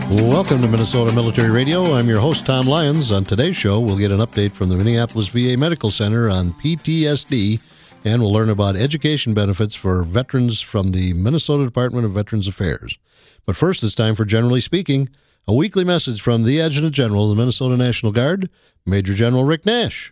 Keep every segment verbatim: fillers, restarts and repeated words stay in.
Welcome to Minnesota Military Radio. I'm your host, Tom Lyons. On today's show, we'll get an update from the Minneapolis V A Medical Center on P T S D, and we'll learn about education benefits for veterans from the Minnesota Department of Veterans Affairs. But first, it's time for Generally Speaking, a weekly message from the Adjutant General of the Minnesota National Guard, Major General Rick Nash.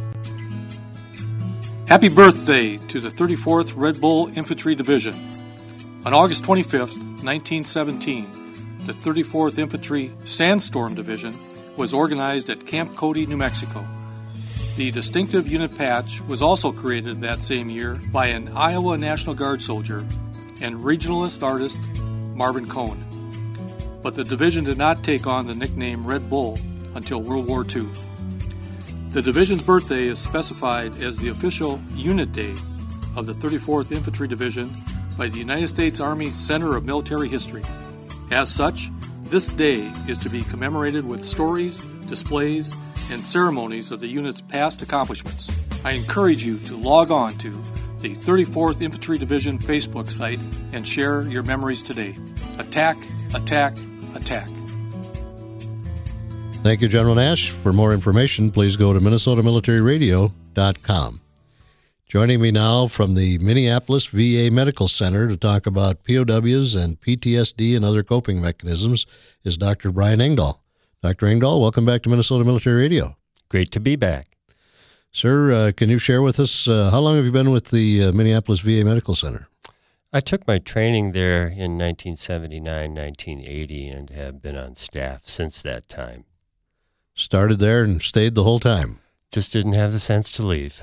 Happy birthday to the thirty-fourth Red Bull Infantry Division. On August twenty-fifth, nineteen seventeen, the thirty-fourth Infantry Sandstorm Division was organized at Camp Cody, New Mexico. The distinctive unit patch was also created that same year by an Iowa National Guard soldier and regionalist artist Marvin Cohn. But the division did not take on the nickname Red Bull until World War Two. The division's birthday is specified as the official unit day of the thirty-fourth Infantry Division by the United States Army Center of Military History. As such, this day is to be commemorated with stories, displays, and ceremonies of the unit's past accomplishments. I encourage you to log on to the thirty-fourth Infantry Division Facebook site and share your memories today. Attack, attack, attack. Thank you, General Nash. For more information, please go to minnesota military radio dot com. Joining me now from the Minneapolis V A Medical Center to talk about P O Ws and P T S D and other coping mechanisms is Doctor Brian Engdahl. Doctor Engdahl, welcome back to Minnesota Military Radio. Great to be back. Sir, uh, can you share with us, uh, how long have you been with the uh, Minneapolis V A Medical Center? I took my training there in nineteen seventy-nine, nineteen eighty, and have been on staff since that time. Started there and stayed the whole time. Just didn't have the sense to leave.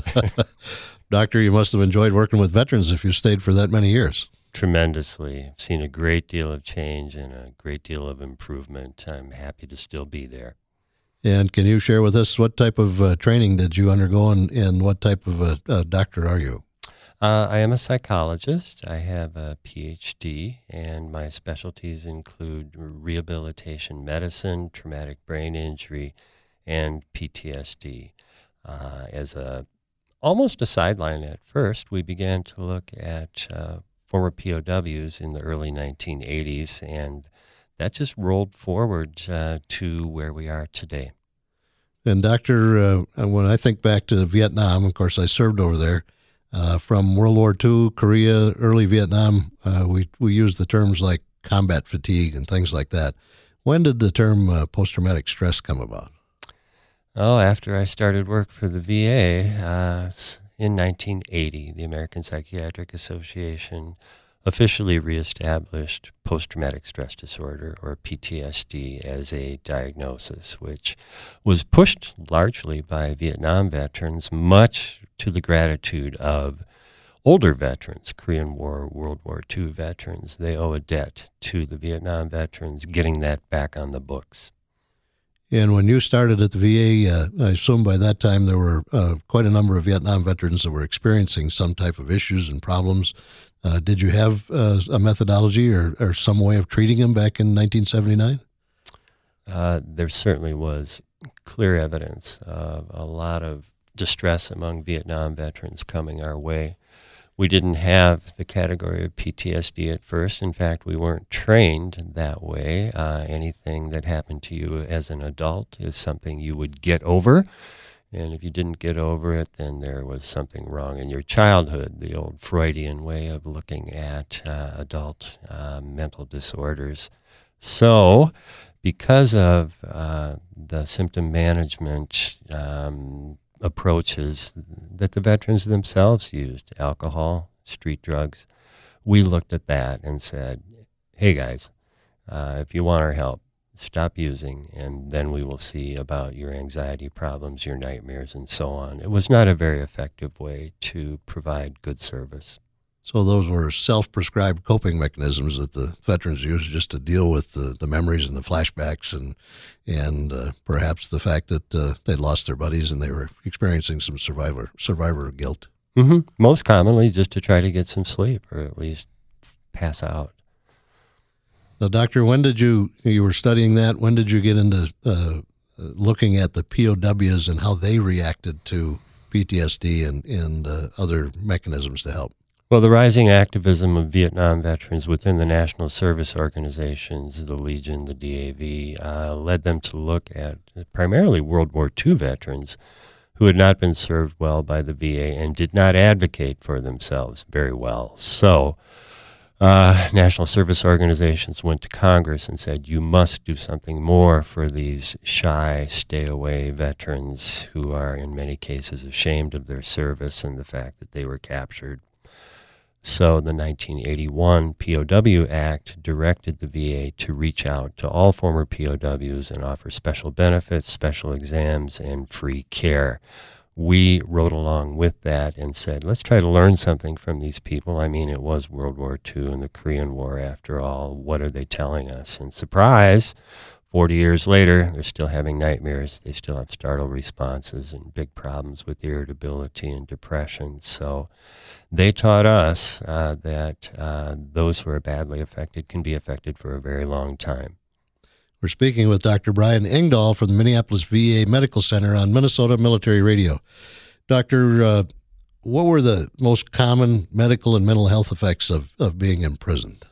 Doctor, you must have enjoyed working with veterans if you stayed for that many years. Tremendously. I've seen a great deal of change and a great deal of improvement. I'm happy to still be there. And can you share with us what type of uh, training did you undergo, and, and what type of a uh, doctor are you? Uh, I am a psychologist. I have a P H D, and my specialties include rehabilitation medicine, traumatic brain injury, and P T S D. Uh, as a almost a sideline at first, we began to look at uh, former P O Ws in the early nineteen eighties, and that just rolled forward uh, to where we are today. And Doctor, uh, when I think back to Vietnam, of course, I served over there. Uh, from World War Two, Korea, early Vietnam, uh, we we used the terms like combat fatigue and things like that. When did the term uh, post-traumatic stress come about? Oh, after I started work for the V A uh, in nineteen eighty, the American Psychiatric Association officially reestablished post-traumatic stress disorder, or P T S D, as a diagnosis, which was pushed largely by Vietnam veterans, much to the gratitude of older veterans, Korean War, World War Two veterans. They owe a debt to the Vietnam veterans getting that back on the books. And when you started at the V A, uh, I assume by that time there were uh, quite a number of Vietnam veterans that were experiencing some type of issues and problems. Uh, did you have uh, a methodology or, or some way of treating them back in nineteen seventy-nine? Uh, there certainly was clear evidence of a lot of distress among Vietnam veterans coming our way. We didn't have the category of P T S D at first. In fact, we weren't trained that way. Uh, anything that happened to you as an adult is something you would get over. And if you didn't get over it, then there was something wrong in your childhood, the old Freudian way of looking at uh, adult uh, mental disorders. So, because of uh, the symptom management um, approaches that the veterans themselves used, alcohol, street drugs, we looked at that and said, hey guys, uh, if you want our help, stop using, and then we will see about your anxiety problems, your nightmares, and so on. It was not a very effective way to provide good service. So those were self-prescribed coping mechanisms that the veterans used just to deal with the, the memories and the flashbacks and and uh, perhaps the fact that uh, they'd lost their buddies and they were experiencing some survivor survivor guilt. Mm-hmm. Most commonly just to try to get some sleep or at least pass out. Now, Doctor, when did you, you were studying that, when did you get into uh, looking at the P O Ws and how they reacted to P T S D and, and uh, other mechanisms to help? Well, the rising activism of Vietnam veterans within the national service organizations, the Legion, the D A V, uh, led them to look at primarily World War Two veterans who had not been served well by the V A and did not advocate for themselves very well. So uh, national service organizations went to Congress and said, you must do something more for these shy, stay-away veterans who are in many cases ashamed of their service and the fact that they were captured. So the nineteen eighty-one P O W Act directed the V A to reach out to all former P O Ws and offer special benefits, special exams, and free care. We rode along with that and said, let's try to learn something from these people. I mean, it was World War Two and the Korean War after all. What are they telling us? And surprise, forty years later, they're still having nightmares. They still have startle responses and big problems with irritability and depression. So they taught us uh, that uh, those who are badly affected can be affected for a very long time. We're speaking with Doctor Brian Engdahl from the Minneapolis V A Medical Center on Minnesota Military Radio. Doctor, uh, what were the most common medical and mental health effects of, of being imprisoned?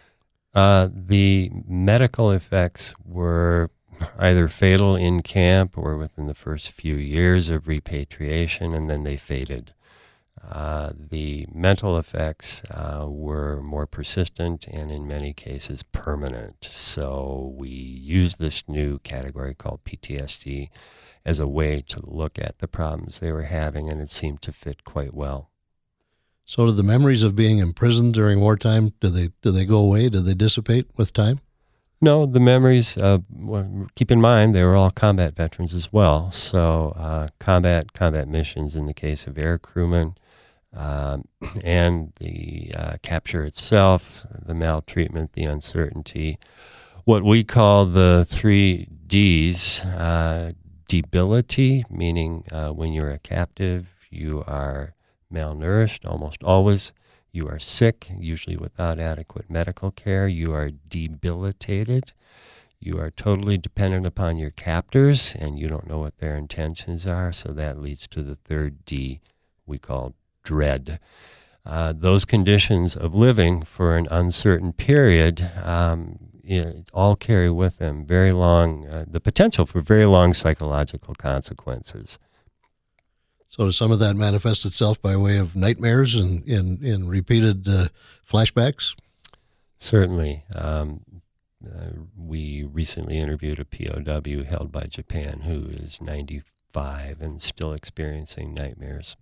Uh, the medical effects were either fatal in camp or within the first few years of repatriation, and then they faded. Uh, the mental effects uh, were more persistent and in many cases permanent. So we used this new category called P T S D as a way to look at the problems they were having, and it seemed to fit quite well. So do the memories of being imprisoned during wartime, do they do they go away? Do they dissipate with time? No, the memories, uh, well, keep in mind, they were all combat veterans as well. So uh, combat, combat missions in the case of air crewmen, Um, and the uh, capture itself, the maltreatment, the uncertainty, what we call the three Ds, uh, debility, meaning uh, when you're a captive, you are malnourished almost always, you are sick, usually without adequate medical care, you are debilitated, you are totally dependent upon your captors, and you don't know what their intentions are, so that leads to the third D we call dread. Uh, those conditions of living for an uncertain period um, it, all carry with them very long, uh, the potential for very long psychological consequences. So does some of that manifest itself by way of nightmares and in, in repeated uh, flashbacks? Certainly. Um, uh, we recently interviewed a P O W held by Japan who is ninety-five and still experiencing nightmares.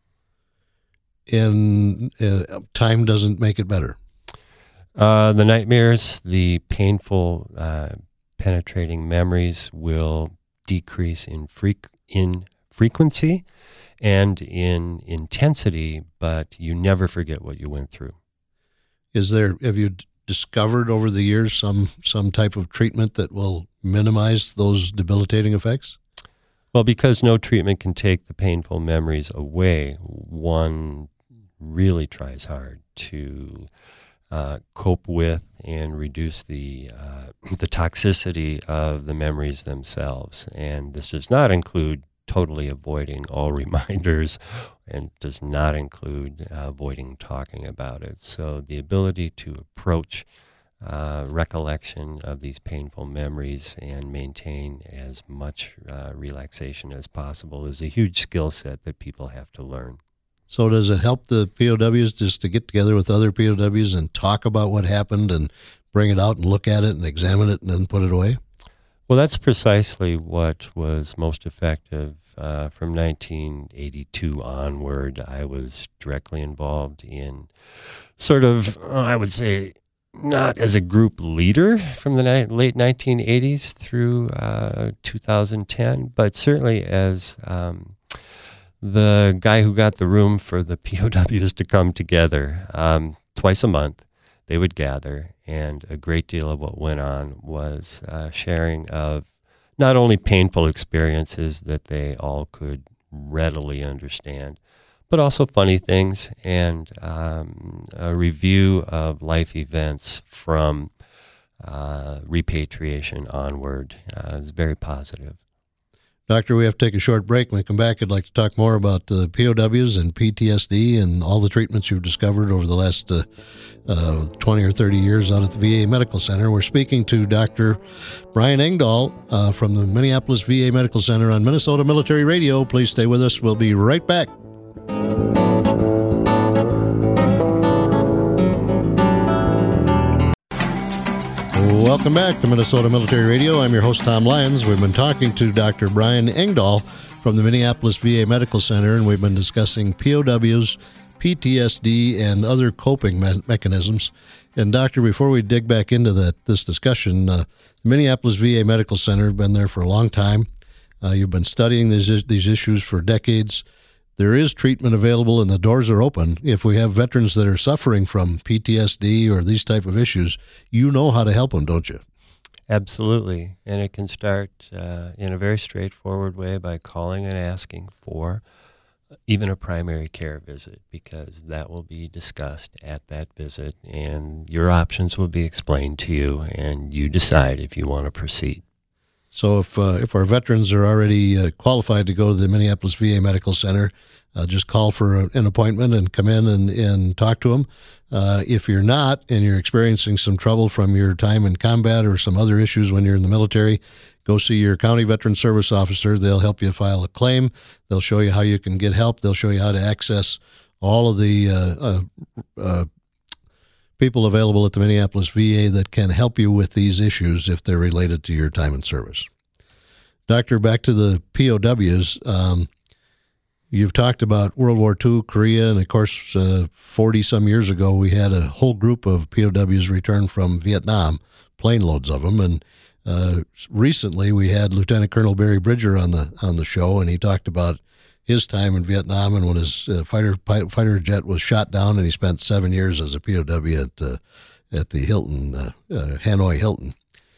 And uh, time doesn't make it better. Uh, the nightmares, the painful, uh, penetrating memories will decrease in freq- in frequency and in intensity, but you never forget what you went through. Is there, have you d- discovered over the years some some type of treatment that will minimize those debilitating effects? Well, because no treatment can take the painful memories away, one really tries hard to uh, cope with and reduce the uh, the toxicity of the memories themselves. And this does not include totally avoiding all reminders, and does not include uh, avoiding talking about it. So the ability to approach Uh, recollection of these painful memories and maintain as much uh, relaxation as possible is a huge skill set that people have to learn. So does it help the P O Ws just to get together with other P O Ws and talk about what happened and bring it out and look at it and examine it and then put it away? Well, that's precisely what was most effective. Uh, from nineteen eighty-two onward, I was directly involved in sort of, I would say, not as a group leader from the ni- late nineteen eighties through uh, two thousand ten, but certainly as um, the guy who got the room for the P O Ws to come together. Um, twice a month, they would gather, and a great deal of what went on was uh, sharing of not only painful experiences that they all could readily understand, but also funny things, and um, a review of life events from uh, repatriation onward uh, is very positive. Doctor, we have to take a short break. When we come back, I'd like to talk more about uh, P O Ws and P T S D and all the treatments you've discovered over the last uh, uh, twenty or thirty years out at the V A Medical Center. We're speaking to Doctor Brian Engdahl uh, from the Minneapolis V A Medical Center on Minnesota Military Radio. Please stay with us. We'll be right back. Welcome back to Minnesota Military Radio. I'm your host, Tom Lyons. We've been talking to Doctor Brian Engdahl from the Minneapolis V A Medical Center, and we've been discussing P O Ws, P T S D, and other coping me- mechanisms. And, Doctor, before we dig back into that this discussion, uh, the Minneapolis V A Medical Center has been there for a long time. Uh, you've been studying these, these issues for decades. There is treatment available, and the doors are open. If we have veterans that are suffering from P T S D or these type of issues, you know how to help them, don't you? Absolutely. And it can start uh, in a very straightforward way by calling and asking for even a primary care visit, because that will be discussed at that visit, and your options will be explained to you, and you decide if you want to proceed. So if uh, if our veterans are already uh, qualified to go to the Minneapolis V A Medical Center, uh, just call for a, an appointment and come in and, and talk to them. Uh, if you're not and you're experiencing some trouble from your time in combat or some other issues when you're in the military, go see your county veteran service officer. They'll help you file a claim. They'll show you how you can get help. They'll show you how to access all of the uh, uh, uh, people available at the Minneapolis V A that can help you with these issues if they're related to your time in service. Doctor, back to the P O Ws. Um, you've talked about World War Two, Korea, and of course, uh, forty-some years ago, we had a whole group of P O Ws return from Vietnam, plane loads of them. And uh, recently, we had Lieutenant Colonel Barry Bridger on the on the show, and he talked about his time in Vietnam and when his uh, fighter fighter jet was shot down, and he spent seven years as a P O W at uh, at the Hilton, uh, uh, Hanoi Hilton.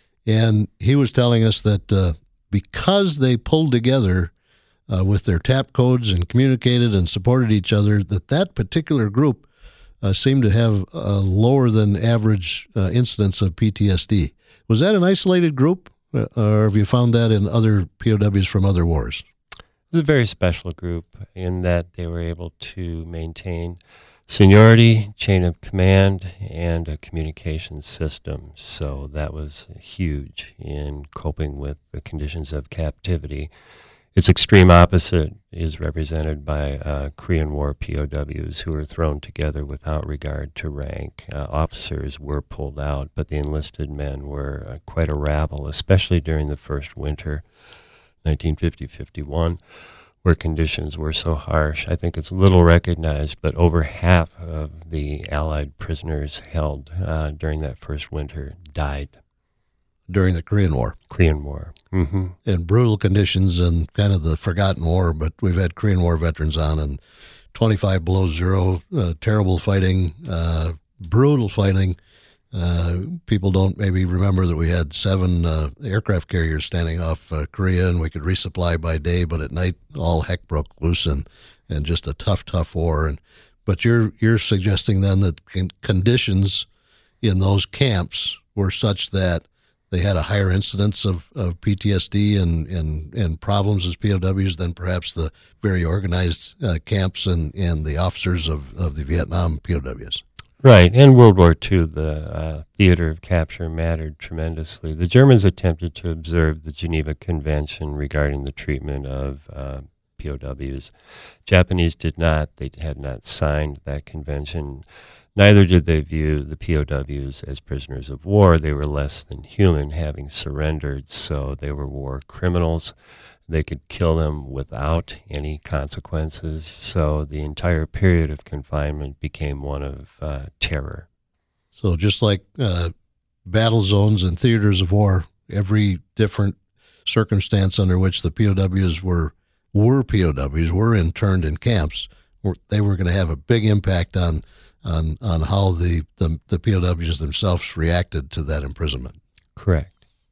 And he was telling us that uh, because they pulled together uh, with their TAP codes and communicated and supported each other, that that particular group uh, seemed to have a lower than average uh, incidence of P T S D. Was that an isolated group, uh, or have you found that in other P O Ws from other wars? It was a very special group in that they were able to maintain seniority, chain of command, and a communication system. So that was huge in coping with the conditions of captivity. Its extreme opposite is represented by uh, Korean War P O Ws who were thrown together without regard to rank. Uh, officers were pulled out, but the enlisted men were uh, quite a rabble, especially during the first winter, nineteen fifty to fifty-one, where conditions were so harsh. I think it's little recognized, but over half of the Allied prisoners held uh, during that first winter died. During the Korean War. Korean War. Mm-hmm. In brutal conditions and kind of the forgotten war, but we've had Korean War veterans on, and twenty-five below zero, uh, terrible fighting, uh, brutal fighting. Uh, people don't maybe remember that we had seven uh, aircraft carriers standing off uh, Korea, and we could resupply by day, but at night all heck broke loose, and, and just a tough, tough war. And but you're you're suggesting then that con- conditions in those camps were such that they had a higher incidence of, of P T S D and, and, and problems as P O Ws than perhaps the very organized uh, camps and, and the officers of, of the Vietnam P O Ws. Right. In World War Two, the uh, theater of capture mattered tremendously. The Germans attempted to observe the Geneva Convention regarding the treatment of uh, P O Ws. Japanese did not. They had not signed that convention. Neither did they view the P O Ws as prisoners of war. They were less than human, having surrendered, so they were war criminals. They could kill them without any consequences, so the entire period of confinement became one of uh, terror. So just like uh, battle zones and theaters of war, every different circumstance under which the P O Ws were were P O Ws, were interned in camps, they were going to have a big impact on on on how the, the, the P O Ws themselves reacted to that imprisonment. Correct.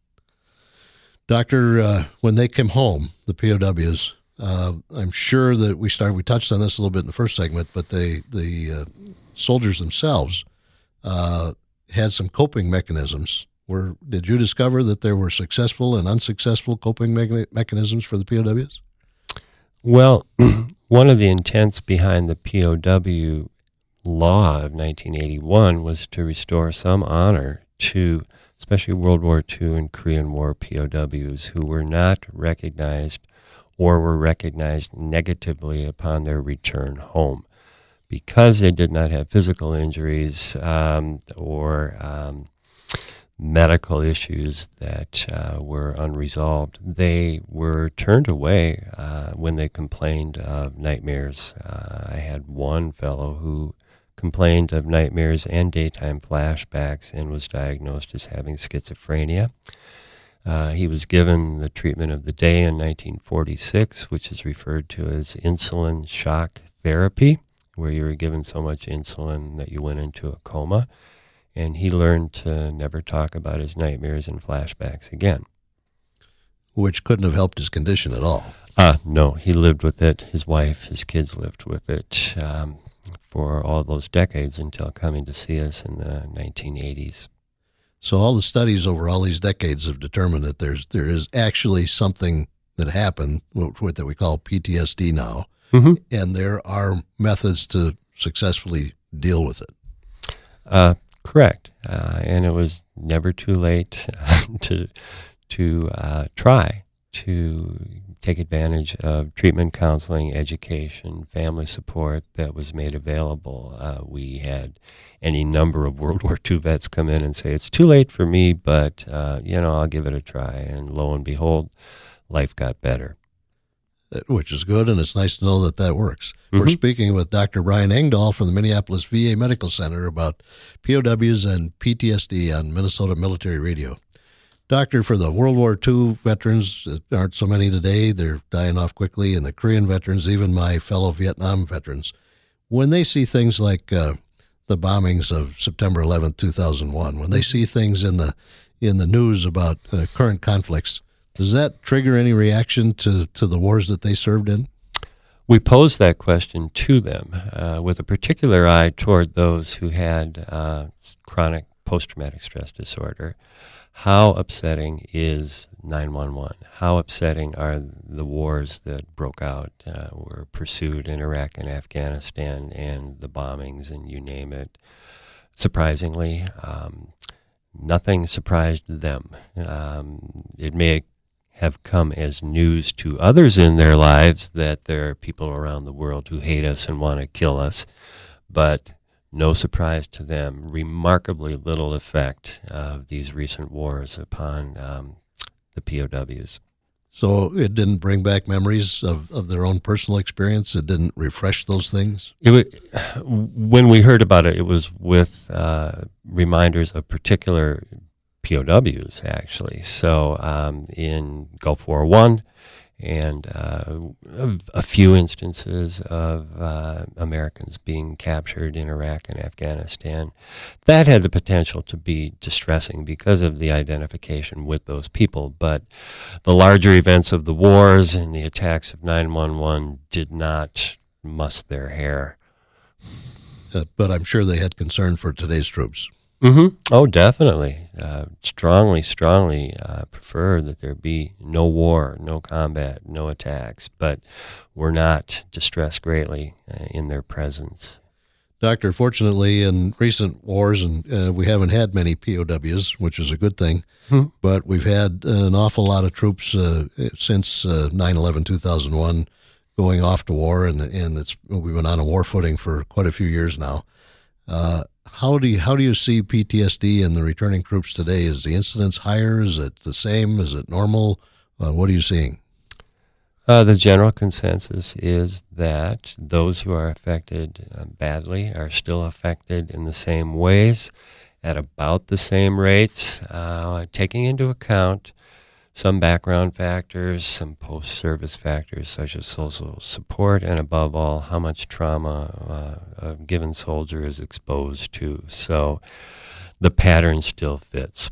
Doctor, uh, when they came home, the P O Ws, uh, I'm sure that we started, we touched on this a little bit in the first segment, but they, the uh, soldiers themselves uh, had some coping mechanisms Were did you discover that there were successful and unsuccessful coping me- mechanisms for the P O Ws? Well, one of the intents behind the P O W law of nineteen eighty-one was to restore some honor to especially World War Two and Korean War P O Ws who were not recognized or were recognized negatively upon their return home because they did not have physical injuries um, or um, medical issues that uh, were unresolved. They were turned away uh, when they complained of nightmares. Uh, I had one fellow who complained of nightmares and daytime flashbacks and was diagnosed as having schizophrenia. Uh, he was given the treatment of the day in nineteen forty-six, which is referred to as insulin shock therapy, where you were given so much insulin that you went into a coma. And he learned to never talk about his nightmares and flashbacks again. Which couldn't have helped his condition at all. Uh, no, he lived with it. His wife, his kids lived with it um, for all those decades until coming to see us in the nineteen eighties. So all the studies over all these decades have determined that there's there is actually something that happened, what that we call P T S D now, mm-hmm. and there are methods to successfully deal with it. Uh Correct, uh, and it was never too late to to uh, try to take advantage of treatment, counseling, education, family support that was made available. Uh, we had any number of World War Two vets come in and say, it's too late for me, but uh, you know, I'll give it a try. And lo and behold, life got better. Which is good, and it's nice to know that that works. Mm-hmm. We're speaking with Doctor Brian Engdahl from the Minneapolis V A Medical Center about P O Ws and P T S D on Minnesota Military Radio. Doctor, for the World War Two veterans, there aren't so many today. They're dying off quickly, and the Korean veterans, even my fellow Vietnam veterans, when they see things like uh, the bombings of September eleventh, two thousand one, when they see things in the in the news about uh, current conflicts, does that trigger any reaction to, to the wars that they served in? We posed that question to them uh, with a particular eye toward those who had uh, chronic post-traumatic stress disorder. How upsetting is nine one one? How upsetting are the wars that broke out, uh, were pursued in Iraq and Afghanistan, and the bombings, and you name it? Surprisingly, um, nothing surprised them. Um, it may have come as news to others in their lives that there are people around the world who hate us and want to kill us, but no surprise to them. Remarkably little effect of these recent wars upon um, the P O Ws. So it didn't bring back memories of, of their own personal experience? It didn't refresh those things? It was, when we heard about it, it was with uh, reminders of particular P O Ws, actually. So um, in Gulf War One, and uh, a, a few instances of uh, Americans being captured in Iraq and Afghanistan. That had the potential to be distressing because of the identification with those people, but the larger events of the wars and the attacks of nine one one did not muss their hair. Uh, but I'm sure they had concern for today's troops. Mm-hmm. Oh, definitely. Uh, strongly, strongly uh, prefer that there be no war, no combat, no attacks, but we're not distressed greatly uh, in their presence. Doctor, fortunately, in recent wars, and uh, we haven't had many P O Ws, which is a good thing, hmm. but we've had an awful lot of troops uh, since uh, nine eleven two thousand one going off to war, and and it's we've been on a war footing for quite a few years now. Uh, How do you, how do you see P T S D in the returning troops today? Is the incidence higher? Is it the same? Is it normal? Uh, what are you seeing? Uh, the general consensus is that those who are affected uh, badly are still affected in the same ways at about the same rates, uh, taking into account some background factors, some post-service factors such as social support, and above all, how much trauma uh, a given soldier is exposed to. So the pattern still fits.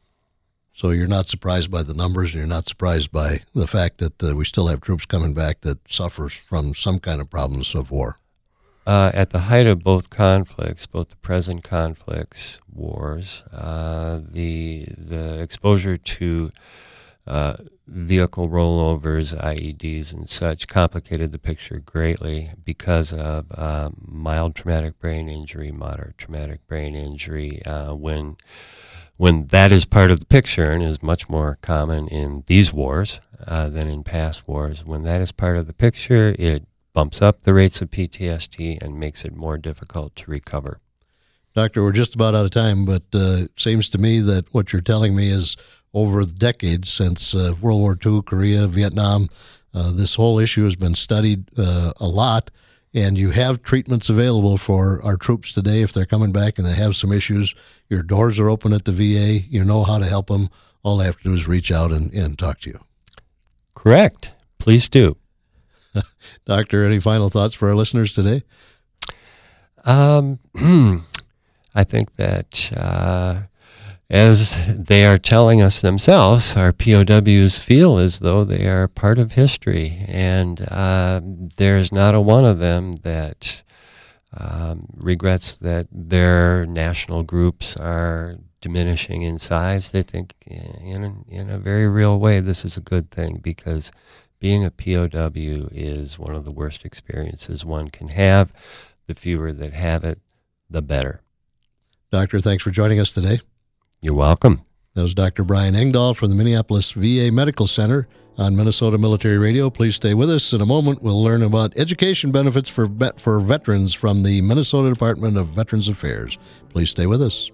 So you're not surprised by the numbers, and you're not surprised by the fact that uh, we still have troops coming back that suffers from some kind of problems of war? uh, at the height of both conflicts, both the present conflicts, wars, uh, the the exposure to uh, vehicle rollovers, I E Ds, and such complicated the picture greatly because of uh, mild traumatic brain injury, moderate traumatic brain injury. Uh, when when that is part of the picture and is much more common in these wars uh, than in past wars, when that is part of the picture, it bumps up the rates of P T S D and makes it more difficult to recover. Doctor, we're just about out of time, but uh, it seems to me that what you're telling me is over the decades since uh, World War Two, Korea, Vietnam, uh, this whole issue has been studied uh, a lot, and you have treatments available for our troops today if they're coming back and they have some issues. Your doors are open at the V A. You know how to help them. All they have to do is reach out and, and talk to you. Correct. Please do. Doctor, any final thoughts for our listeners today? Um, I think that uh, as they are telling us themselves, our P O Ws feel as though they are part of history, and uh, there's not a one of them that um, regrets that their national groups are diminishing in size. They think in a, in a very real way this is a good thing, because being a P O W is one of the worst experiences one can have. The fewer that have it, the better. Doctor, thanks for joining us today. You're welcome. That was Doctor Brian Engdahl from the Minneapolis V A Medical Center on Minnesota Military Radio. Please stay with us. In a moment, we'll learn about education benefits for vet- for veterans from the Minnesota Department of Veterans Affairs. Please stay with us.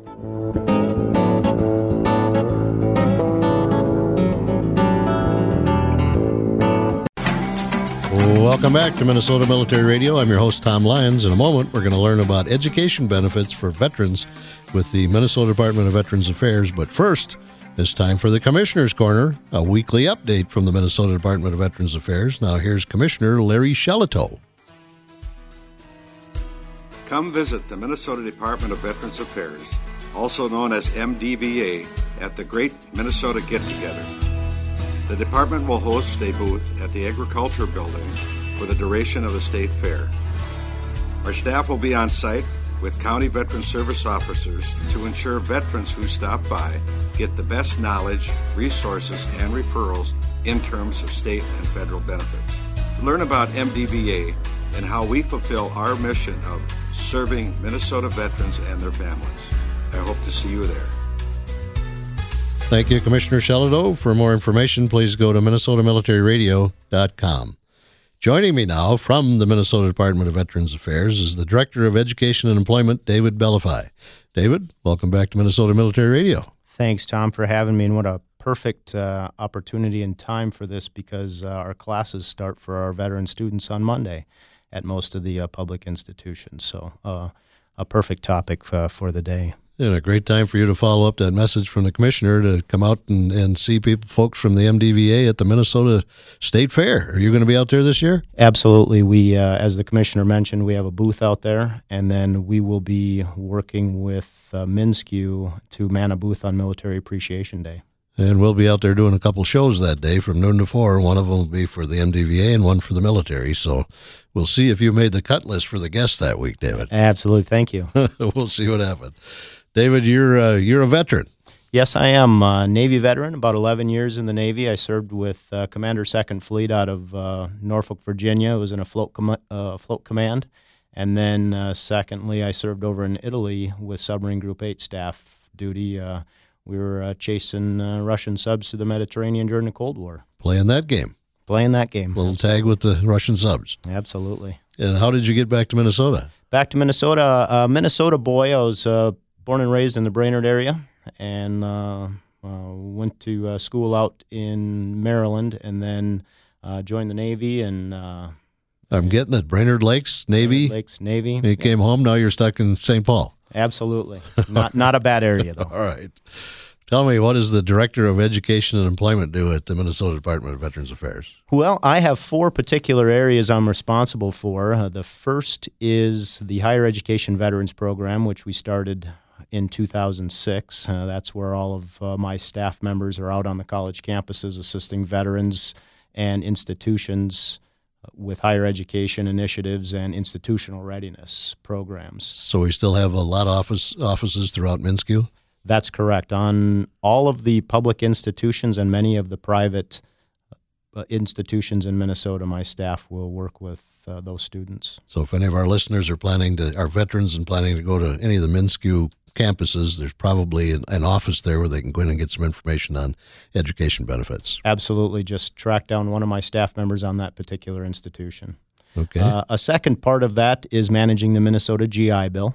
Welcome back to Minnesota Military Radio. I'm your host, Tom Lyons. In a moment, we're going to learn about education benefits for veterans with the Minnesota Department of Veterans Affairs. But first, it's time for the Commissioner's Corner, a weekly update from the Minnesota Department of Veterans Affairs. Now here's Commissioner Larry Shelitow. Come visit the Minnesota Department of Veterans Affairs, also known as M D V A, at the Great Minnesota Get-Together. The department will host a booth at the Agriculture Building for the duration of the state fair. Our staff will be on site with county veteran service officers to ensure veterans who stop by get the best knowledge, resources, and referrals in terms of state and federal benefits. Learn about M D V A and how we fulfill our mission of serving Minnesota veterans and their families. I hope to see you there. Thank you, Commissioner Shelitow. For more information, please go to minnesota military radio dot com. Joining me now from the Minnesota Department of Veterans Affairs is the Director of Education and Employment, David Bellafy. David, welcome back to Minnesota Military Radio. Thanks, Tom, for having me, and what a perfect uh, opportunity and time for this, because uh, our classes start for our veteran students on Monday at most of the uh, public institutions. So uh, a perfect topic uh, for the day. And a great time for you to follow up that message from the Commissioner to come out and, and see people, folks from the M D V A at the Minnesota State Fair. Are you going to be out there this year? Absolutely. We, uh, as the Commissioner mentioned, we have a booth out there, and then we will be working with uh, MnSCU to man a booth on Military Appreciation Day. And we'll be out there doing a couple shows that day from noon to four. One of them will be for the M D V A and one for the military. So we'll see if you made the cut list for the guests that week, David. Absolutely. Thank you. We'll see what happens. David, you're uh, you're a veteran. Yes, I am a Navy veteran, about eleven years in the Navy. I served with uh, Commander Second Fleet out of uh, Norfolk, Virginia. I was in a float, com- uh, float command. And then uh, secondly, I served over in Italy with Submarine Group eight staff duty. Uh, we were uh, chasing uh, Russian subs to the Mediterranean during the Cold War. Playing that game. Playing that game. Little tag with the Russian subs. Absolutely. And how did you get back to Minnesota? Back to Minnesota. Uh, Minnesota boy. I was uh, born and raised in the Brainerd area, and uh, uh, went to uh, school out in Maryland, and then uh, joined the Navy. And uh, I'm getting it. Brainerd Lakes, Navy. Brainerd Lakes, Navy. You came home. Now you're stuck in Saint Paul. Absolutely. Not not a bad area, though. All right. Tell me, what does the Director of Education and Employment do at the Minnesota Department of Veterans Affairs? Well, I have four particular areas I'm responsible for. Uh, the first is the Higher Education Veterans Program, which we started in two thousand six. Uh, that's where all of uh, my staff members are out on the college campuses assisting veterans and institutions with higher education initiatives and institutional readiness programs. So we still have a lot of office offices throughout MnSCU? That's correct. On all of the public institutions and many of the private uh, institutions in Minnesota, my staff will work with uh, those students. So if any of our listeners are planning to, are veterans and planning to go to any of the MnSCU campuses, there's probably an, an office there where they can go in and get some information on education benefits. Absolutely. Just track down one of my staff members on that particular institution. Okay. Uh, a second part of that is managing the Minnesota G I Bill.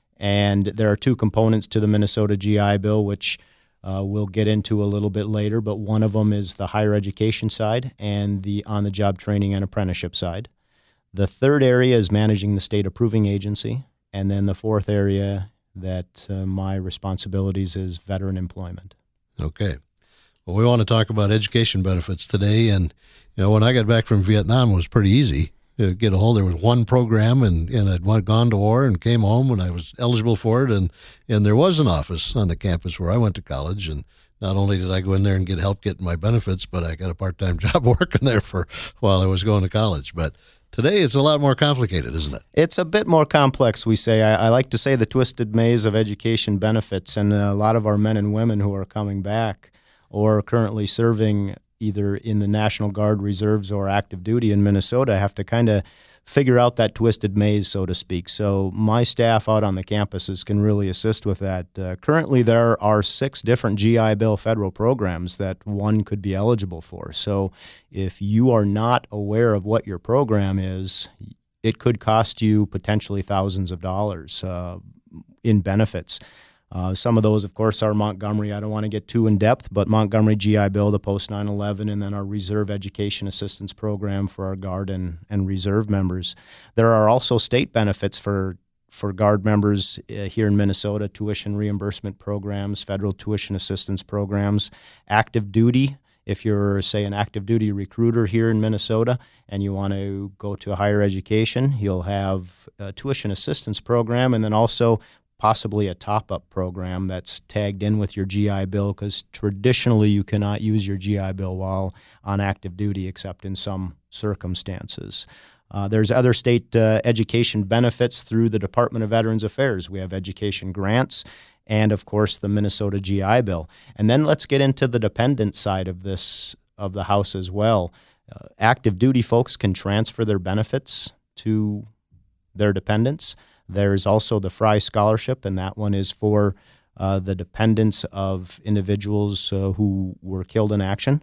And there are two components to the Minnesota G I Bill, which uh, we'll get into a little bit later, but one of them is the higher education side and the on-the-job training and apprenticeship side. The third area is managing the state approving agency, and then the fourth area that uh, my responsibilities is veteran employment. Okay. Well, we want to talk about education benefits today, and you know, when I got back from Vietnam, it was pretty easy to get a hold. There was one program, and, and I'd went, gone to war and came home, and I was eligible for it, and, and there was an office on the campus where I went to college, and not only did I go in there and get help getting my benefits, but I got a part-time job working there for while I was going to college. But today it's a lot more complicated, isn't it? It's a bit more complex, we say. I, I like to say the twisted maze of education benefits, and a lot of our men and women who are coming back or currently serving either in the National Guard Reserves or active duty in Minnesota have to kind of figure out that twisted maze, so to speak. So my staff out on the campuses can really assist with that. Uh, currently, there are six different G I Bill federal programs that one could be eligible for. So if you are not aware of what your program is, it could cost you potentially thousands of dollars uh, in benefits. Uh, some of those, of course, are Montgomery. I don't want to get too in-depth, but Montgomery G I Bill, the post nine eleven, and then our Reserve Education Assistance Program for our Guard and, and Reserve members. There are also state benefits for, for Guard members uh, here in Minnesota, tuition reimbursement programs, federal tuition assistance programs, active duty. If you're, say, an active duty recruiter here in Minnesota and you want to go to a higher education, you'll have a tuition assistance program, and then also possibly a top-up program that's tagged in with your G I Bill, because traditionally you cannot use your G I Bill while on active duty except in some circumstances. Uh, there's other state uh, education benefits through the Department of Veterans Affairs. We have education grants and, of course, the Minnesota G I Bill. And then let's get into the dependent side of this, of the house as well. Uh, active duty folks can transfer their benefits to their dependents. There's also the Fry Scholarship, and that one is for uh, the dependents of individuals uh, who were killed in action.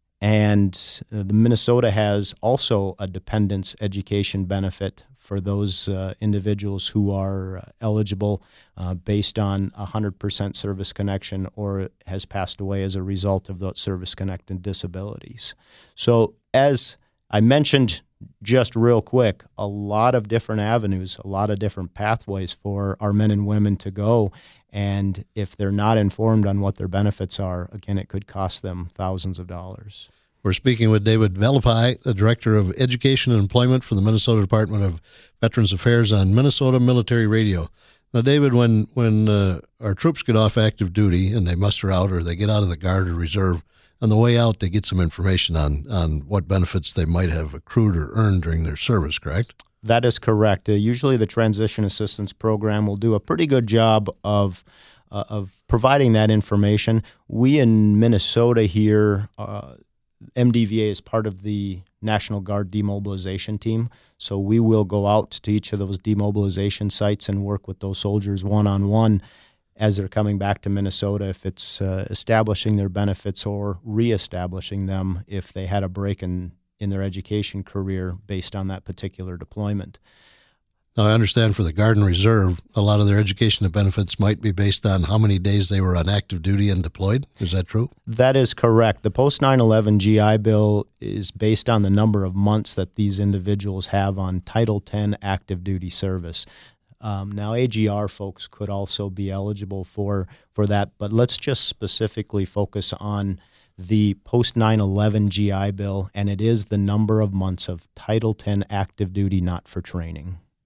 And uh, the Minnesota has also a dependents education benefit for those uh, individuals who are uh, eligible uh, based on a one hundred percent service connection or has passed away as a result of those service-connected disabilities. So as I mentioned just real quick, a lot of different avenues, a lot of different pathways for our men and women to go. And if they're not informed on what their benefits are, again, it could cost them thousands of dollars. We're speaking with David Velipai, the Director of Education and Employment for the Minnesota Department of Veterans Affairs on Minnesota Military Radio. Now, David, when, when uh, our troops get off active duty and they muster out or they get out of the Guard or Reserve, on the way out, they get some information on, on what benefits they might have accrued or earned during their service, correct? That is correct. Uh, usually the Transition Assistance Program will do a pretty good job of uh, of providing that information. We in Minnesota here, uh, M D V A is part of the National Guard demobilization team, so we will go out to each of those demobilization sites and work with those soldiers one-on-one as they're coming back to Minnesota, if it's uh, establishing their benefits or reestablishing them if they had a break in, in their education career based on that particular deployment. Now, I understand for the Guard and Reserve, a lot of their education and benefits might be based on how many days they were on active duty and deployed. Is that true? That is correct. The post nine eleven G I Bill is based on the number of months that these individuals have on Title ten active duty service. Um, now, A G R folks could also be eligible for, for that, but let's just specifically focus on the post nine eleven G I Bill, and it is the number of months of Title ten active duty, not for training.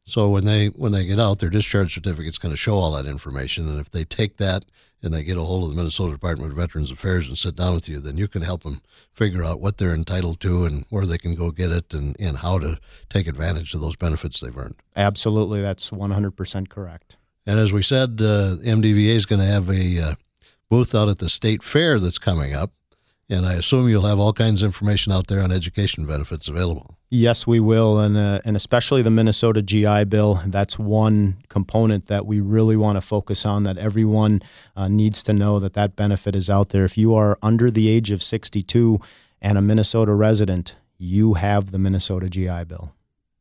So when they when they get out, their discharge certificate's going to show all that information. And if they take that and they get a hold of the Minnesota Department of Veterans Affairs and sit down with you, then you can help them figure out what they're entitled to and where they can go get it and, and how to take advantage of those benefits they've earned. Absolutely. That's one hundred percent correct. And as we said, uh, M D V A is going to have a uh, booth out at the state fair that's coming up. And I assume you'll have all kinds of information out there on education benefits available. Yes, we will, and uh, and especially the Minnesota G I Bill. That's one component that we really want to focus on, that everyone uh, needs to know that that benefit is out there. If you are under the age of sixty-two and a Minnesota resident, you have the Minnesota G I Bill.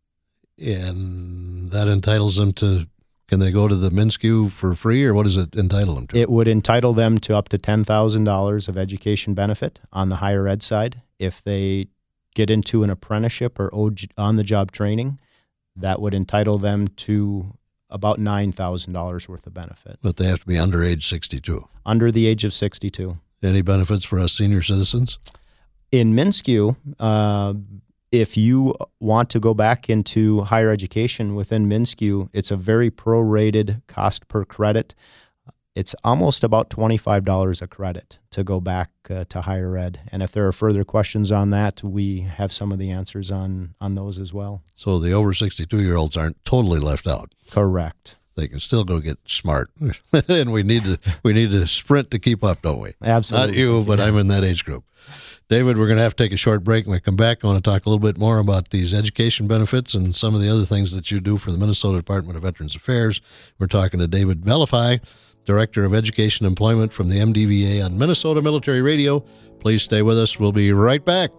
And that entitles them to, can they go to the MnSCU for free, or what does it entitle them to? It would entitle them to up to ten thousand dollars of education benefit on the higher ed side. If they get into an apprenticeship or on-the-job training, that would entitle them to about nine thousand dollars worth of benefit. But they have to be under age sixty-two. Under the age of sixty-two. Any benefits for us senior citizens? In MnSCU, uh, if you want to go back into higher education within MnSCU, it's a very prorated cost per credit. It's almost about twenty-five dollars a credit to go back uh, to higher ed. And if there are further questions on that, we have some of the answers on, on those as well. So the over sixty-two-year-olds aren't totally left out. Correct. They can still go get smart. And we need to we need to sprint to keep up, don't we? Absolutely. Not you, but I'm in that age group. David, we're going to have to take a short break. When we come back, I want to talk a little bit more about these education benefits and some of the other things that you do for the Minnesota Department of Veterans Affairs. We're talking to David Vellefey, Director of Education and Employment from the M D V A on Minnesota Military Radio. Please stay with us. We'll be right back.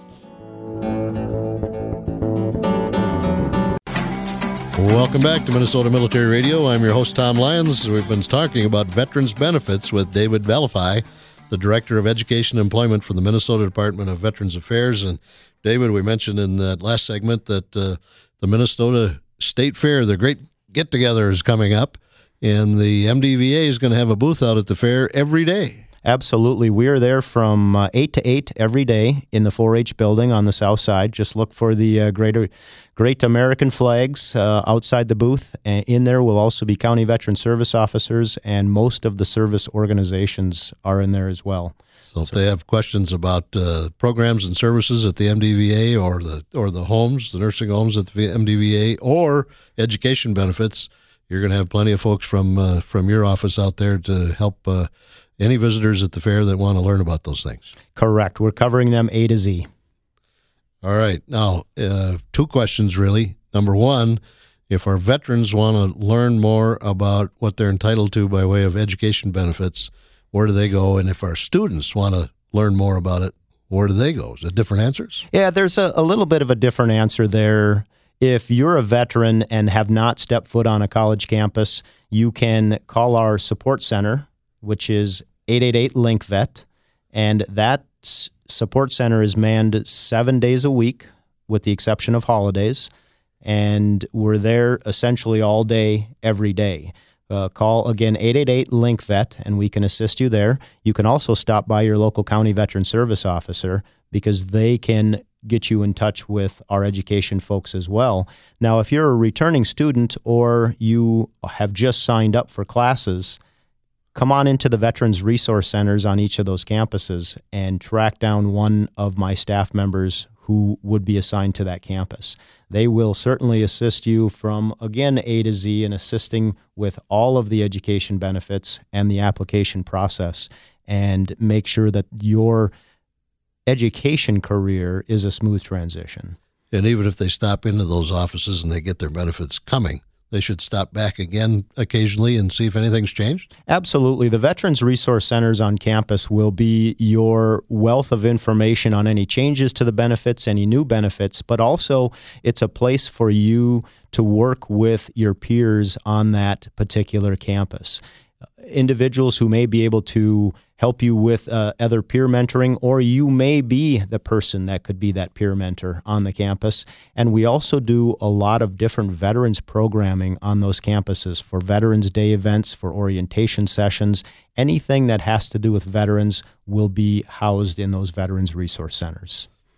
Welcome back to Minnesota Military Radio. I'm your host, Tom Lyons. We've been talking about veterans benefits with David Vellefey, the Director of Education and Employment for the Minnesota Department of Veterans Affairs. And David, we mentioned in that last segment that uh, the Minnesota State Fair, the great get-together, is coming up, and the M D V A is going to have a booth out at the fair every day. Absolutely. We are there from uh, eight to eight every day in the four H building on the south side. Just look for the uh, greater, great American flags uh, outside the booth. And in there will also be county veteran service officers, and most of the service organizations are in there as well. So if so, they have questions about uh, programs and services at the M D V A or the or the homes, the nursing homes at the M D V A, or education benefits, you're going to have plenty of folks from uh, from your office out there to help uh, any visitors at the fair that want to learn about those things. Correct. We're covering them A to Z. All right. Now, uh, two questions, really. Number one, if our veterans want to learn more about what they're entitled to by way of education benefits, where do they go? And if our students want to learn more about it, where do they go? Is it different answers? Yeah, there's a, a little bit of a different answer there. If you're a veteran and have not stepped foot on a college campus, you can call our support center, which is eight eight eight link vet, and that support center is manned seven days a week with the exception of holidays, and we're there essentially all day, every day. Uh, call, again, eight eight eight link vet, and we can assist you there. You can also stop by your local county veteran service officer because they can get you in touch with our education folks as well. Now, if you're a returning student or you have just signed up for classes, come on into the Veterans Resource Centers on each of those campuses and track down one of my staff members who would be assigned to that campus. They will certainly assist you from, again, A to Z in assisting with all of the education benefits and the application process, and make sure that your education career is a smooth transition. And even if they stop into those offices and they get their benefits coming, they should stop back again occasionally and see if anything's changed? Absolutely. The Veterans Resource Centers on campus will be your wealth of information on any changes to the benefits, any new benefits, but also it's a place for you to work with your peers on that particular campus. Individuals who may be able to help you with uh, other peer mentoring, or you may be the person that could be that peer mentor on the campus. And we also do a lot of different veterans programming on those campuses for Veterans Day events, for orientation sessions. Anything that has to do with veterans will be housed in those Veterans Resource Centers.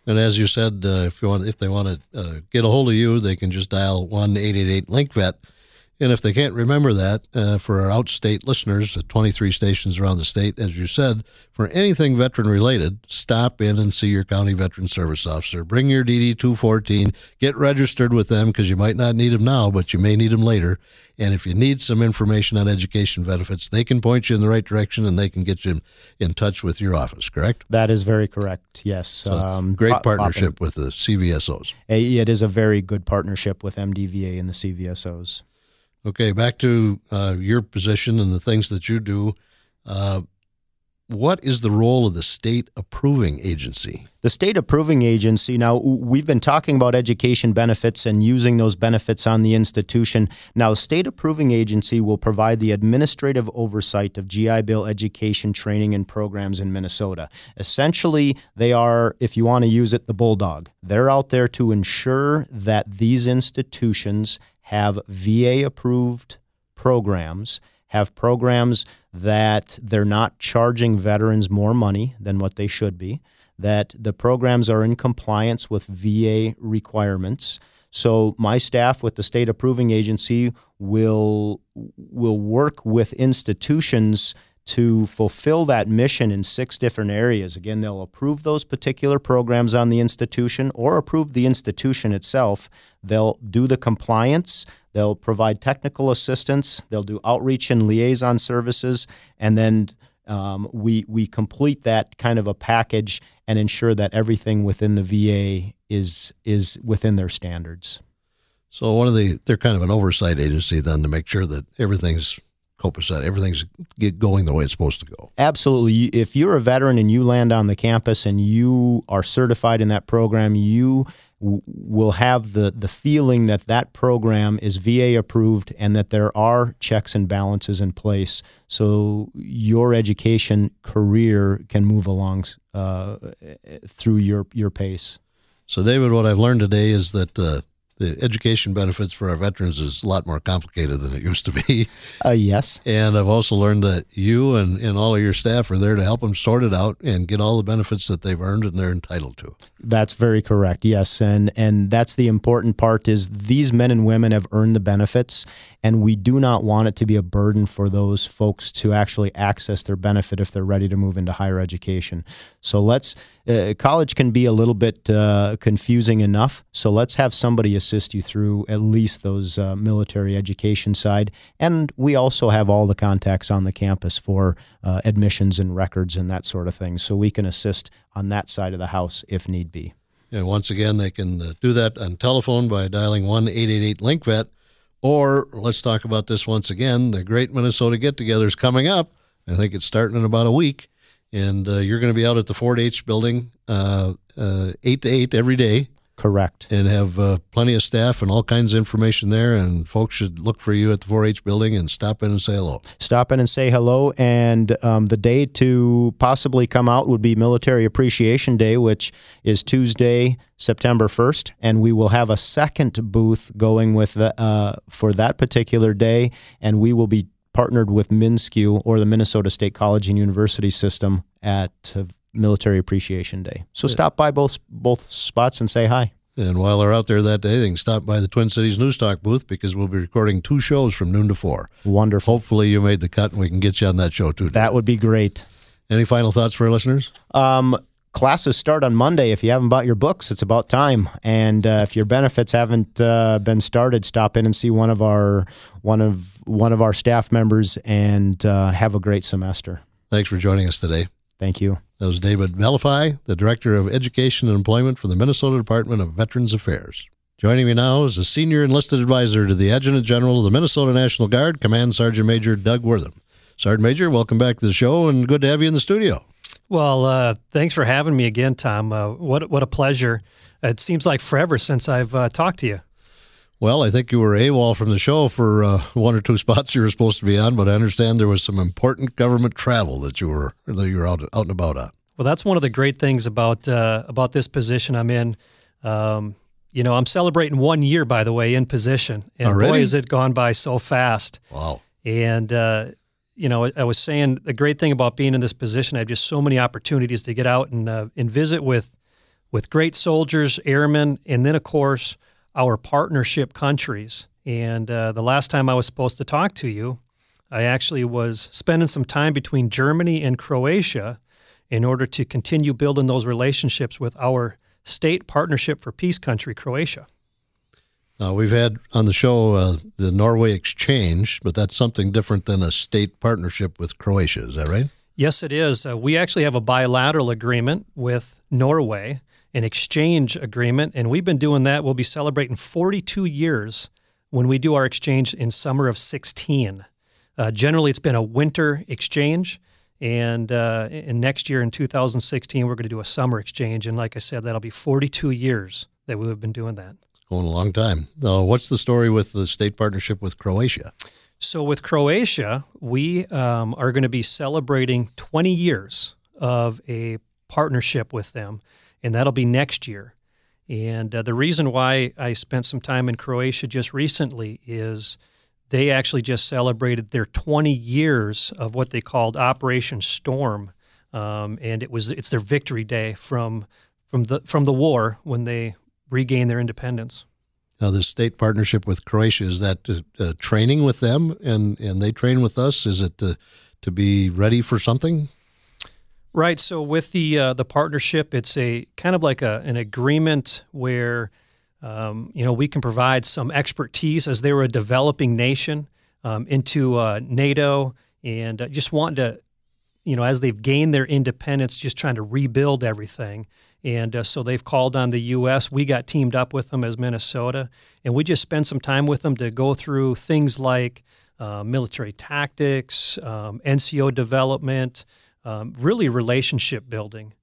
And as you said, uh, if you want, if they want to uh, get a hold of you, they can just dial one eight eight eight link vet. And if they can't remember that, uh, for our outstate listeners, at twenty-three stations around the state, as you said, for anything veteran-related, stop in and see your county veteran service officer. Bring your D D two fourteen. Get registered with them because you might not need them now, but you may need them later. And if you need some information on education benefits, they can point you in the right direction and they can get you in touch with your office, correct? That is very correct, yes. So um, great pop- partnership with the C V S Os. It is a very good partnership with M D V A and the C V S Os. Okay, back to uh, your position and the things that you do. Uh, what is the role of the state approving agency? The state approving agency, now we've been talking about education benefits and using those benefits on the institution. Now, state approving agency will provide the administrative oversight of G I Bill education training and programs in Minnesota. Essentially, they are, if you want to use it, the bulldog. They're out there to ensure that these institutions have V A-approved programs, have programs that they're not charging veterans more money than what they should be, that the programs are in compliance with V A requirements. So my staff with the state approving agency will will work with institutions to fulfill that mission in six different areas. Again, they'll approve those particular programs on the institution or approve the institution itself. They'll do the compliance. They'll provide technical assistance. They'll do outreach and liaison services. And then um, we we complete that kind of a package and ensure that everything within the V A is is within their standards. So one of the, they're kind of an oversight agency then to make sure that everything's copacetic, everything's get going the way it's supposed to go. Absolutely. If you're a veteran and you land on the campus and you are certified in that program, you w- will have the, the feeling that that program is V A approved and that there are checks and balances in place so your education career can move along uh, through your, your pace. So, David, what I've learned today is that uh, the education benefits for our veterans is a lot more complicated than it used to be. Uh, yes. And I've also learned that you and, and all of your staff are there to help them sort it out and get all the benefits that they've earned and they're entitled to. That's very correct, yes. And and that's the important part is these men and women have earned the benefits, and we do not want it to be a burden for those folks to actually access their benefit if they're ready to move into higher education. So let's, uh, college can be a little bit uh, confusing enough, so let's have somebody assist you through at least those uh, military education side. And we also have all the contacts on the campus for uh, admissions and records and that sort of thing, so we can assist on that side of the house if need be. And once again, they can uh, do that on telephone by dialing one eight eight eight link vet, or let's talk about this once again. The Great Minnesota Get-Together is coming up. I think it's starting in about a week, and uh, you're going to be out at the Fort H building uh, uh, eight to eight every day. Correct. And have uh, plenty of staff and all kinds of information there, and folks should look for you at the four H building and stop in and say hello. Stop in and say hello, and um, the day to possibly come out would be Military Appreciation Day, which is Tuesday, September first, and we will have a second booth going with the, uh, for that particular day, and we will be partnered with MnSCU, or the Minnesota State College and University System, at uh, Military Appreciation Day. So stop by both both spots and say hi. And while they're out there that day, they can stop by the Twin Cities News Talk booth because we'll be recording two shows from noon to four. Wonderful. Hopefully you made the cut and we can get you on that show too. That would be great. Any final thoughts for our listeners? Um, classes start on Monday. If you haven't bought your books, it's about time. And uh, if your benefits haven't uh, been started, stop in and see one of our one of one of our staff members and uh, have a great semester. Thanks for joining us today. Thank you. That was David Mellify, the Director of Education and Employment for the Minnesota Department of Veterans Affairs. Joining me now is the Senior Enlisted Advisor to the Adjutant General of the Minnesota National Guard, Command Sergeant Major Doug Wortham. Sergeant Major, welcome back to the show, and good to have you in the studio. Well, uh, thanks for having me again, Tom. Uh, what what a pleasure. It seems like forever since I've uh, talked to you. Well, I think you were AWOL from the show for uh, one or two spots you were supposed to be on, but I understand there was some important government travel that you were that you were out, out and about on. Well, that's one of the great things about uh, about this position I'm in. Um, you know, I'm celebrating one year, by the way, in position. And Already? boy, has it gone by so fast. Wow. And, uh, you know, I was saying the great thing about being in this position, I have just so many opportunities to get out and uh, and visit with with great soldiers, airmen, and then, of course, our partnership countries. And uh, the last time I was supposed to talk to you, I actually was spending some time between Germany and Croatia in order to continue building those relationships with our state partnership for peace country, Croatia. Uh, we've had on the show uh, the Norway Exchange, but that's something different than a state partnership with Croatia. Is that right? Yes, it is. Uh, we actually have a bilateral agreement with Norway, an exchange agreement, and we've been doing that. We'll be celebrating forty-two years when we do our exchange in summer of sixteen. Uh, generally, it's been a winter exchange, and, uh, and next year in two thousand sixteen, we're going to do a summer exchange. And like I said, that'll be forty-two years that we have been doing that. It's going a long time. Uh, what's the story with the state partnership with Croatia? So with Croatia, we um, are going to be celebrating twenty years of a partnership with them, and that'll be next year. And uh, the reason why I spent some time in Croatia just recently is they actually just celebrated their twenty years of what they called Operation Storm, um, and it was it's their victory day from from the from the war when they regained their independence. Now, the state partnership with Croatia, is that uh, uh, training with them, and, and they train with us? Is it to, to be ready for something? Right. So with the uh, the partnership, it's a kind of like a an agreement where um, you know we can provide some expertise as they were a developing nation um, into uh, NATO, and uh, just wanting to, you know, as they've gained their independence, just trying to rebuild everything. And uh, so they've called on the U S. We got teamed up with them as Minnesota, and we just spent some time with them to go through things like uh, military tactics, um, N C O development, um, really relationship building.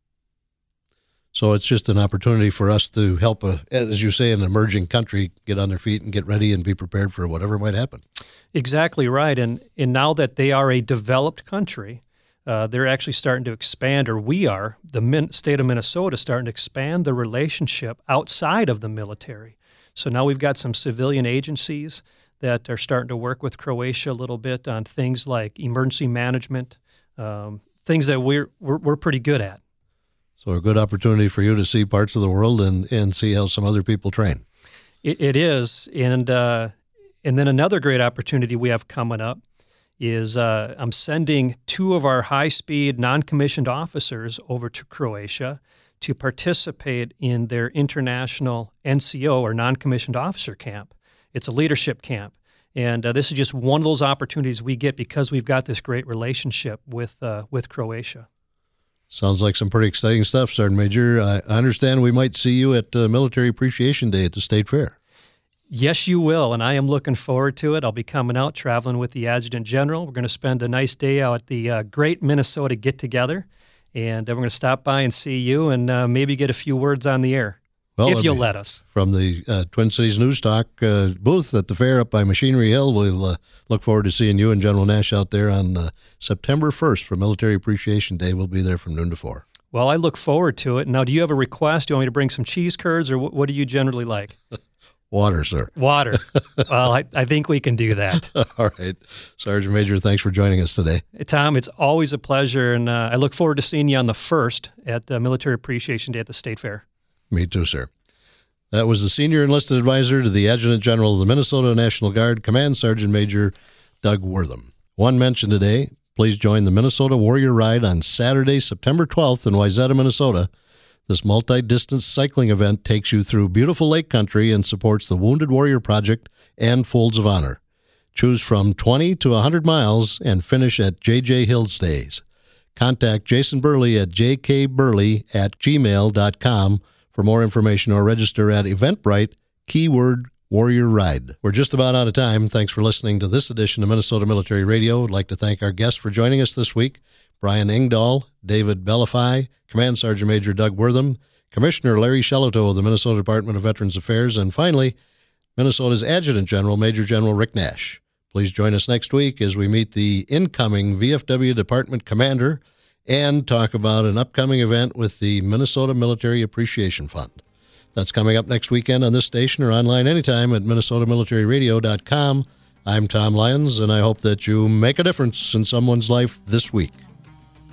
So it's just an opportunity for us to help, a, as you say, an emerging country get on their feet and get ready and be prepared for whatever might happen. Exactly right. And, and now that they are a developed country, Uh, they're actually starting to expand, or we are, the min- state of Minnesota, starting to expand the relationship outside of the military. So now we've got some civilian agencies that are starting to work with Croatia a little bit on things like emergency management, um, things that we're, we're we're pretty good at. So a good opportunity for you to see parts of the world and, and see how some other people train. It, it is, and uh, and then another great opportunity we have coming up is uh, I'm sending two of our high-speed non-commissioned officers over to Croatia to participate in their international N C O, or non-commissioned officer camp. It's a leadership camp. And uh, this is just one of those opportunities we get because we've got this great relationship with uh, with Croatia. Sounds like some pretty exciting stuff, Sergeant Major. I understand we might see you at uh, Military Appreciation Day at the State Fair. Yes, you will, and I am looking forward to it. I'll be coming out, traveling with the Adjutant General. We're going to spend a nice day out at the uh, Great Minnesota Get-Together, and uh, we're going to stop by and see you and uh, maybe get a few words on the air, well, if you'll let us. From the uh, Twin Cities News Talk uh, booth at the fair up by Machinery Hill, we'll uh, look forward to seeing you and General Nash out there on uh, September first for Military Appreciation Day. We'll be there from noon to four. Well, I look forward to it. Now, do you have a request? Do you want me to bring some cheese curds, or what, what do you generally like? Water, sir. Water. Well, I, I think we can do that. All right. Sergeant Major, thanks for joining us today. Hey, Tom, it's always a pleasure, and uh, I look forward to seeing you on the first at uh, Military Appreciation Day at the State Fair. Me too, sir. That was the Senior Enlisted Advisor to the Adjutant General of the Minnesota National Guard, Command Sergeant Major Doug Wortham. One mention today, please join the Minnesota Warrior Ride on Saturday, September twelfth in Wayzata, Minnesota. This multi-distance cycling event takes you through beautiful lake country and supports the Wounded Warrior Project and Folds of Honor. Choose from twenty to one hundred miles and finish at J J Hill Stays. Contact Jason Burley at j k burley at gmail dot com for more information, or register at Eventbrite, keyword Warrior Ride. We're just about out of time. Thanks for listening to this edition of Minnesota Military Radio. I'd like to thank our guests for joining us this week: Brian Engdahl, David Bellafy, Command Sergeant Major Doug Wortham, Commissioner Larry Shelito of the Minnesota Department of Veterans Affairs, and finally, Minnesota's Adjutant General, Major General Rick Nash. Please join us next week as we meet the incoming V F W Department Commander and talk about an upcoming event with the Minnesota Military Appreciation Fund. That's coming up next weekend on this station or online anytime at minnesota military radio dot com. I'm Tom Lyons, and I hope that you make a difference in someone's life this week.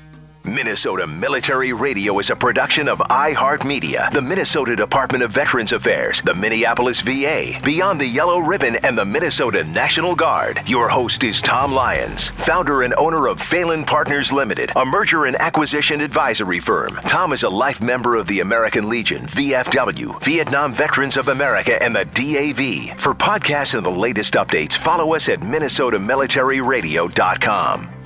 Minnesota Military Radio is a production of iHeartMedia, the Minnesota Department of Veterans Affairs, the Minneapolis V A, Beyond the Yellow Ribbon, and the Minnesota National Guard. Your host is Tom Lyons, founder and owner of Phelan Partners Limited, a merger and acquisition advisory firm. Tom is a life member of the American Legion, V F W, Vietnam Veterans of America, and the D A V. For podcasts and the latest updates, follow us at minnesota military radio dot com.